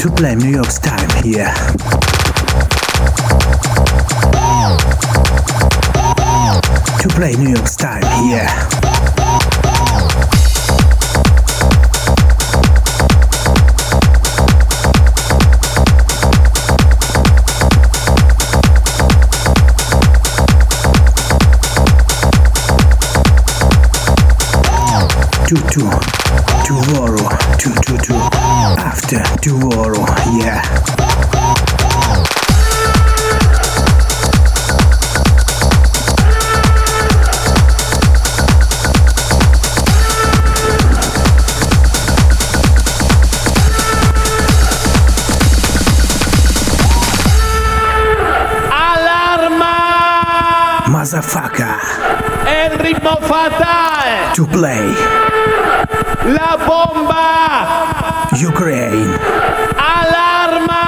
To play New York's time, yeah. To play New York's time, yeah. Tomorrow, after tomorrow, yeah. Allarma! Motherfucker! El ritmo fatal! To play La bomba! Ukraine! Allarma!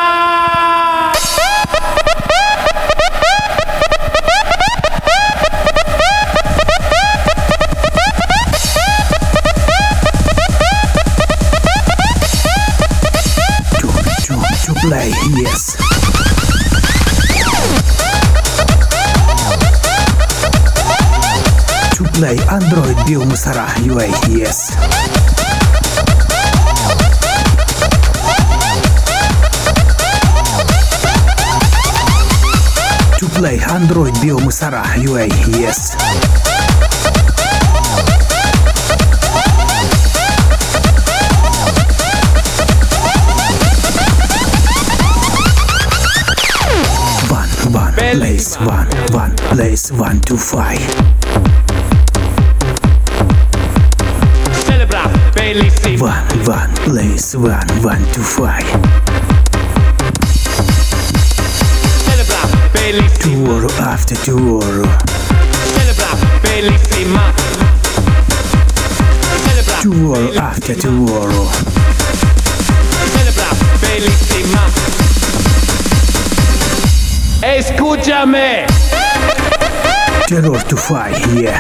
To play, yes. To play Android Biomусора UA, yes. To play Android Biomусора UA, yes. One place, 1 to 5. Celebra, bellissimo. One place, 1 to 5. Celebra, bellissimo. Tomorrow after tomorrow. Celebra, bellissima. Celebra, Tomorrow after tomorrow. Celebra, bellissima. Escúchame. Terror to 5, yeah.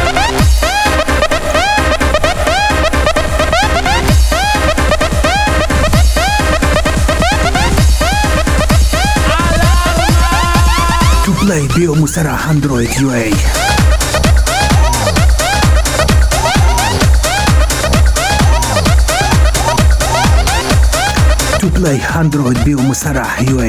To play Biomусора Android UA. To play Android Biomусора UA.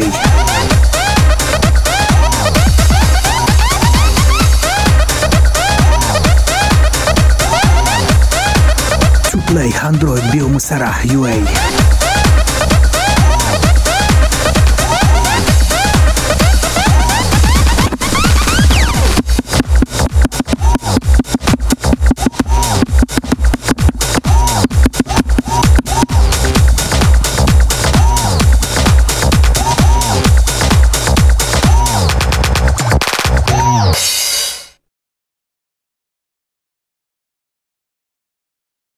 To play Android Biomусора UA.